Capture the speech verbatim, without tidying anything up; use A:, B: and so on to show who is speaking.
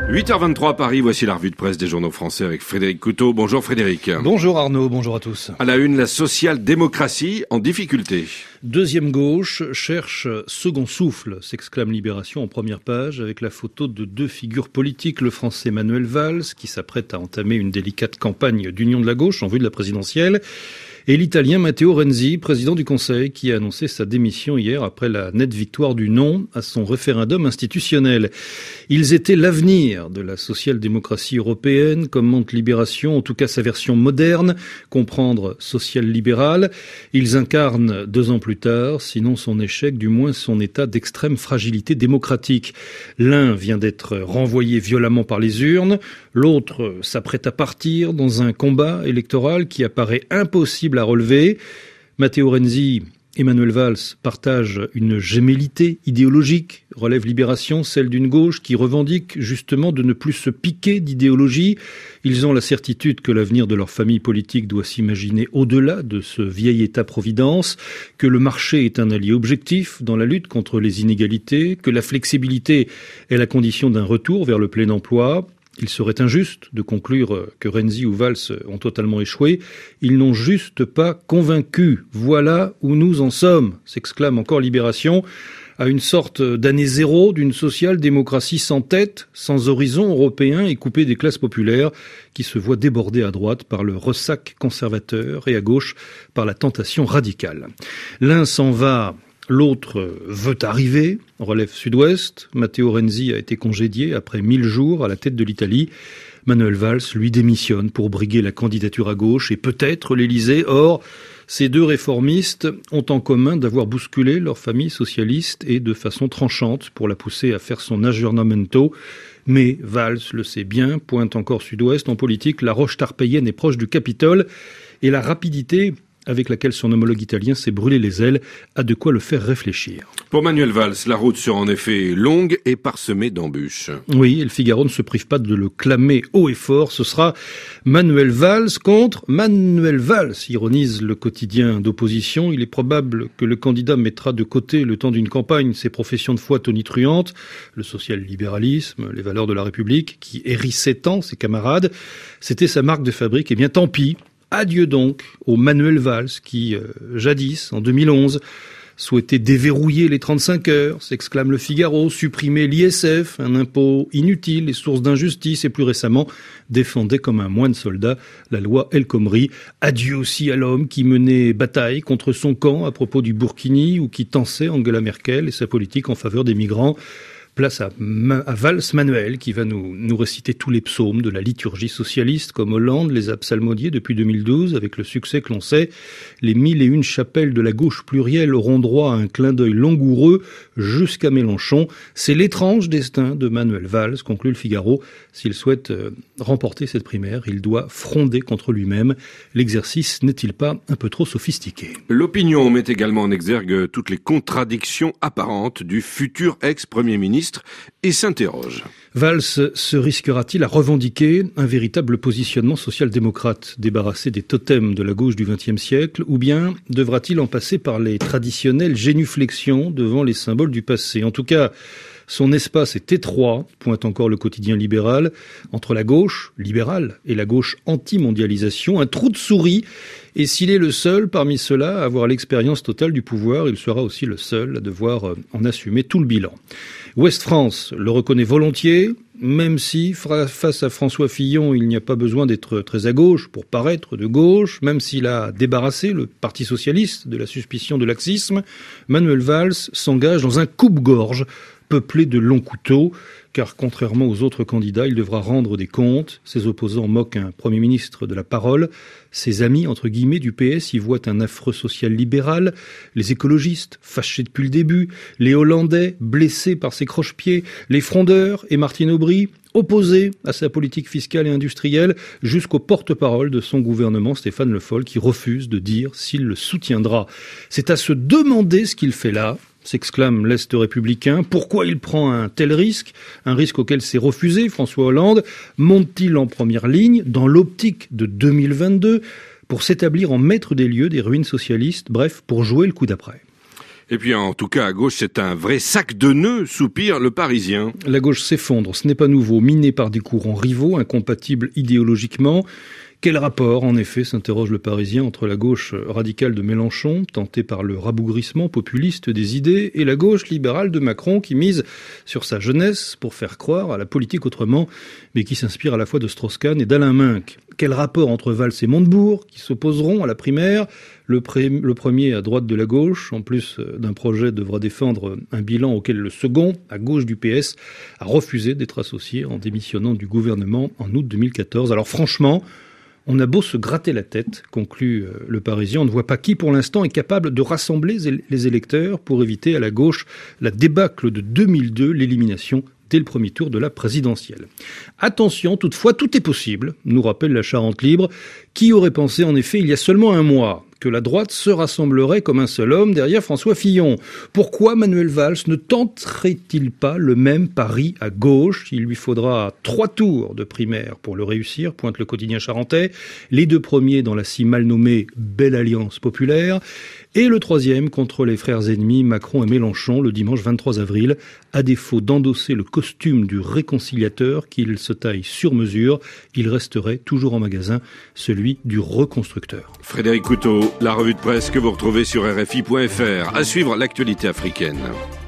A: huit heures vingt-trois à Paris, voici la revue de presse des journaux français avec Frédéric Couteau. Bonjour Frédéric.
B: Bonjour Arnaud, bonjour à tous.
A: À la une, la social-démocratie en difficulté.
B: Deuxième gauche cherche second souffle, s'exclame Libération en première page avec la photo de deux figures politiques, le français Manuel Valls qui s'apprête à entamer une délicate campagne d'union de la gauche en vue de la présidentielle, et l'italien Matteo Renzi, président du Conseil, qui a annoncé sa démission hier après la nette victoire du non à son référendum institutionnel. Ils étaient l'avenir de la social-démocratie européenne, commente Libération, en tout cas sa version moderne, comprendre social-libérale. Ils incarnent deux ans plus tard, sinon son échec, du moins son état d'extrême fragilité démocratique. L'un vient d'être renvoyé violemment par les urnes, l'autre s'apprête à partir dans un combat électoral qui apparaît impossible à relever. Matteo Renzi et Manuel Valls partagent une gémellité idéologique, relève Libération, celle d'une gauche qui revendique justement de ne plus se piquer d'idéologie. Ils ont la certitude que l'avenir de leur famille politique doit s'imaginer au-delà de ce vieil État-providence, que le marché est un allié objectif dans la lutte contre les inégalités, que la flexibilité est la condition d'un retour vers le plein emploi. Il serait injuste de conclure que Renzi ou Valls ont totalement échoué. Ils n'ont juste pas convaincu. Voilà où nous en sommes, s'exclame encore Libération, à une sorte d'année zéro d'une social-démocratie sans tête, sans horizon européen et coupée des classes populaires qui se voient débordées à droite par le ressac conservateur et à gauche par la tentation radicale. L'un s'en va, l'autre veut arriver, relève Sud-Ouest. Matteo Renzi a été congédié après mille jours à la tête de l'Italie. Manuel Valls, lui, démissionne pour briguer la candidature à gauche et peut-être l'Élysée. Or, ces deux réformistes ont en commun d'avoir bousculé leur famille socialiste et de façon tranchante pour la pousser à faire son aggiornamento. Mais Valls le sait bien, pointe encore Sud-Ouest, en politique, la roche tarpéienne est proche du Capitole et la rapidité avec laquelle son homologue italien s'est brûlé les ailes, a de quoi le faire réfléchir.
A: Pour Manuel Valls, la route sera en effet longue et parsemée d'embûches.
B: Oui, et le Figaro ne se prive pas de le clamer haut et fort. Ce sera Manuel Valls contre Manuel Valls, ironise le quotidien d'opposition. Il est probable que le candidat mettra de côté, le temps d'une campagne, ses professions de foi tonitruantes, le social-libéralisme, les valeurs de la République, qui hérissaient tant ses camarades. C'était sa marque de fabrique. Eh bien, tant pis. Adieu donc au Manuel Valls qui, euh, jadis, en deux mille onze, souhaitait déverrouiller les trente-cinq heures, s'exclame le Figaro, supprimer l'I S F, un impôt inutile et source d'injustice, et plus récemment défendait comme un moine soldat la loi El Khomri. Adieu aussi à l'homme qui menait bataille contre son camp à propos du Burkini ou qui tensait Angela Merkel et sa politique en faveur des migrants. Place à, à Valls Manuel qui va nous, nous réciter tous les psaumes de la liturgie socialiste comme Hollande les a psalmodiés depuis deux mille douze avec le succès que l'on sait. Les mille et une chapelles de la gauche plurielle auront droit à un clin d'œil langoureux jusqu'à Mélenchon. C'est l'étrange destin de Manuel Valls, conclut le Figaro. S'il souhaite euh, remporter cette primaire, il doit fronder contre lui-même. L'exercice n'est-il pas un peu trop sophistiqué ?
A: L'opinion met également en exergue toutes les contradictions apparentes du futur ex-premier ministre et s'interroge.
B: Valls se risquera-t-il à revendiquer un véritable positionnement social-démocrate, débarrassé des totems de la gauche du vingtième siècle, ou bien devra-t-il en passer par les traditionnelles génuflexions devant les symboles du passé ? En tout cas, son espace est étroit, pointe encore le quotidien libéral, entre la gauche libérale et la gauche anti-mondialisation, un trou de souris. Et s'il est le seul parmi ceux-là à avoir l'expérience totale du pouvoir, il sera aussi le seul à devoir en assumer tout le bilan. Ouest France le reconnaît volontiers, même si face à François Fillon, il n'y a pas besoin d'être très à gauche pour paraître de gauche, même s'il a débarrassé le Parti socialiste de la suspicion de laxisme, Manuel Valls s'engage dans un coupe-gorge peuplé de longs couteaux, car contrairement aux autres candidats, il devra rendre des comptes. Ses opposants moquent un Premier ministre de la parole. Ses amis, entre guillemets, du P S y voient un affreux social-libéral. Les écologistes, fâchés depuis le début. Les Hollandais, blessés par ses croche-pieds. Les frondeurs et Martine Aubry, opposés à sa politique fiscale et industrielle, jusqu'au porte-parole de son gouvernement, Stéphane Le Foll, qui refuse de dire s'il le soutiendra. C'est à se demander ce qu'il fait là, s'exclame l'Est républicain. Pourquoi il prend un tel risque ? Un risque auquel s'est refusé François Hollande. Monte-t-il en première ligne dans l'optique de deux mille vingt-deux pour s'établir en maître des lieux des ruines socialistes, bref, pour jouer le coup d'après ?
A: Et puis en tout cas à gauche, c'est un vrai sac de nœuds, soupire le Parisien.
B: La gauche s'effondre, ce n'est pas nouveau, minée par des courants rivaux, incompatibles idéologiquement. Quel rapport, en effet, s'interroge le Parisien, entre la gauche radicale de Mélenchon, tentée par le rabougrissement populiste des idées, et la gauche libérale de Macron, qui mise sur sa jeunesse pour faire croire à la politique autrement, mais qui s'inspire à la fois de Strauss-Kahn et d'Alain Minc. Quel rapport entre Valls et Montebourg, qui s'opposeront à la primaire, le, pré- le premier à droite de la gauche, en plus d'un projet, devra défendre un bilan auquel le second, à gauche du P S, a refusé d'être associé en démissionnant du gouvernement en août deux mille quatorze. Alors franchement, on a beau se gratter la tête, conclut le Parisien, on ne voit pas qui pour l'instant est capable de rassembler les électeurs pour éviter à la gauche la débâcle de deux mille deux, l'élimination dès le premier tour de la présidentielle. Attention, toutefois, tout est possible, nous rappelle la Charente Libre. Qui aurait pensé en effet il y a seulement un mois que la droite se rassemblerait comme un seul homme derrière François Fillon? Pourquoi Manuel Valls ne tenterait-il pas le même pari à gauche? Il lui faudra trois tours de primaire pour le réussir, pointe le quotidien charentais. Les deux premiers dans la si mal nommée Belle Alliance Populaire. Et le troisième contre les frères ennemis Macron et Mélenchon le dimanche vingt-trois avril. À défaut d'endosser le costume du réconciliateur qu'il se taille sur mesure, il resterait toujours en magasin celui du reconstructeur.
A: Frédéric Couteau, la revue de presse que vous retrouvez sur R F I point F R. À suivre l'actualité africaine.